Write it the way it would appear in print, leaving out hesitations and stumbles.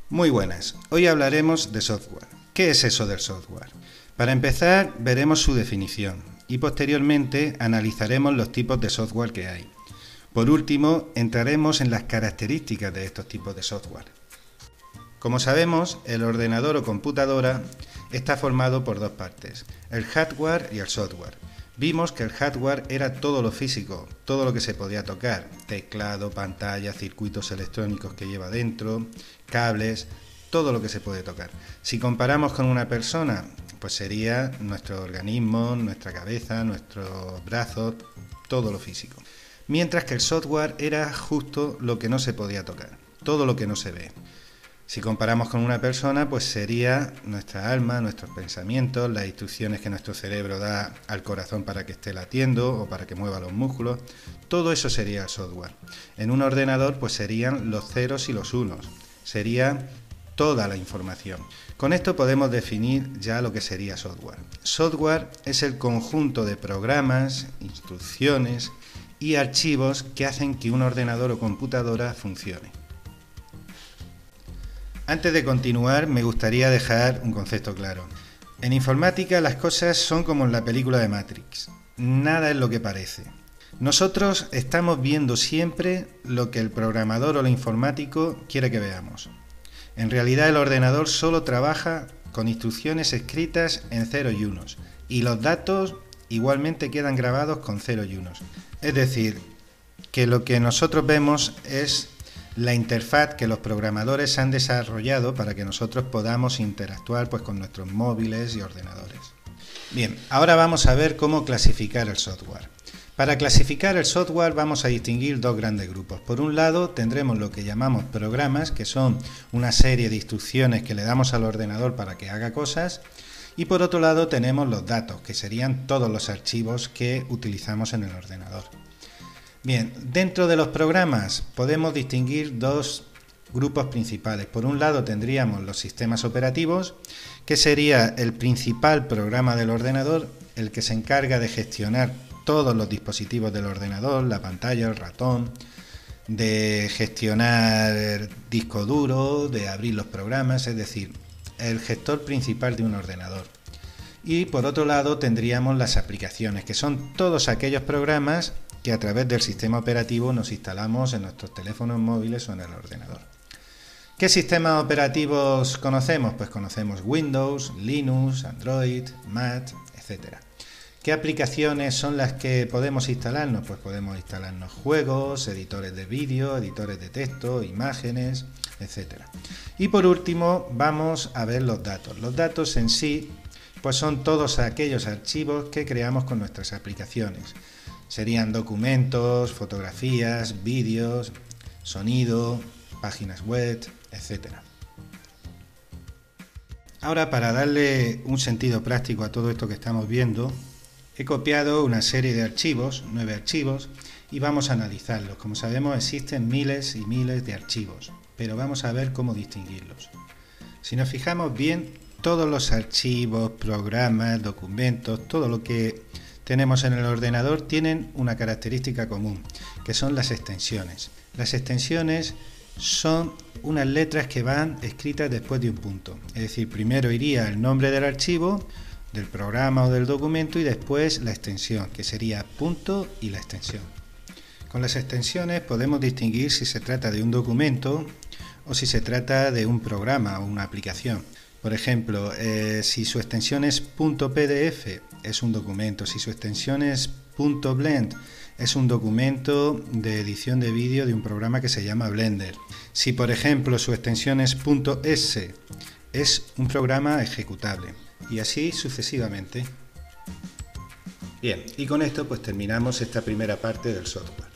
Muy buenas, hoy hablaremos de software. ¿Qué es eso del software? Para empezar, veremos su definición y posteriormente analizaremos los tipos de software que hay. Por último, entraremos en las características de estos tipos de software. Como sabemos, el ordenador o computadora está formado por dos partes, el hardware y el software. Vimos que el hardware era todo lo físico, todo lo que se podía tocar, teclado, pantalla, circuitos electrónicos que lleva dentro, cables, todo lo que se puede tocar. Si comparamos con una persona, pues sería nuestro organismo, nuestra cabeza, nuestros brazos, todo lo físico. Mientras que el software era justo lo que no se podía tocar, todo lo que no se ve. Si comparamos con una persona, pues sería nuestra alma, nuestros pensamientos, las instrucciones que nuestro cerebro da al corazón para que esté latiendo o para que mueva los músculos. Todo eso sería el software. En un ordenador, pues serían los ceros y los unos. Sería toda la información. Con esto podemos definir ya lo que sería software. Software es el conjunto de programas, instrucciones y archivos que hacen que un ordenador o computadora funcione. Antes de continuar, me gustaría dejar un concepto claro. En informática las cosas son como en la película de Matrix. Nada es lo que parece. Nosotros estamos viendo siempre lo que el programador o el informático quiere que veamos. En realidad el ordenador solo trabaja con instrucciones escritas en ceros y unos, y los datos igualmente quedan grabados con ceros y unos. Es decir, que lo que nosotros vemos es la interfaz que los programadores han desarrollado para que nosotros podamos interactuar pues, con nuestros móviles y ordenadores. Bien, ahora vamos a ver cómo clasificar el software. Para clasificar el software vamos a distinguir dos grandes grupos. Por un lado tendremos lo que llamamos programas, que son una serie de instrucciones que le damos al ordenador para que haga cosas. Y por otro lado tenemos los datos, que serían todos los archivos que utilizamos en el ordenador. Bien, dentro de los programas podemos distinguir dos grupos principales. Por un lado tendríamos los sistemas operativos, que sería el principal programa del ordenador, el que se encarga de gestionar todos los dispositivos del ordenador, la pantalla, el ratón, de gestionar el disco duro, de abrir los programas, es decir, el gestor principal de un ordenador. Y por otro lado tendríamos las aplicaciones, que son todos aquellos programas que a través del sistema operativo nos instalamos en nuestros teléfonos móviles o en el ordenador. ¿Qué sistemas operativos conocemos? Pues conocemos Windows, Linux, Android, Mac, etc. ¿Qué aplicaciones son las que podemos instalarnos? Pues podemos instalarnos juegos, editores de vídeo, editores de texto, imágenes, etc. Y por último vamos a ver los datos. Los datos en sí pues son todos aquellos archivos que creamos con nuestras aplicaciones. Serían documentos, fotografías, vídeos, sonido, páginas web, etc. Ahora, para darle un sentido práctico a todo esto que estamos viendo, he copiado una serie de archivos, 9 archivos, y vamos a analizarlos. Como sabemos, existen miles y miles de archivos, pero vamos a ver cómo distinguirlos. Si nos fijamos bien, todos los archivos, programas, documentos, todo lo que tenemos en el ordenador tienen una característica común, que son las extensiones. Las extensiones son unas letras que van escritas después de un punto. Es decir, primero iría el nombre del archivo, del programa o del documento y después la extensión, que sería punto y la extensión. Con las extensiones podemos distinguir si se trata de un documento o si se trata de un programa o una aplicación. Por ejemplo, si su extensión es .pdf es un documento, si su extensión es .blend es un documento de edición de vídeo de un programa que se llama Blender. Si por ejemplo su extensión es .s es un programa ejecutable y así sucesivamente. Bien, y con esto pues terminamos esta primera parte del software.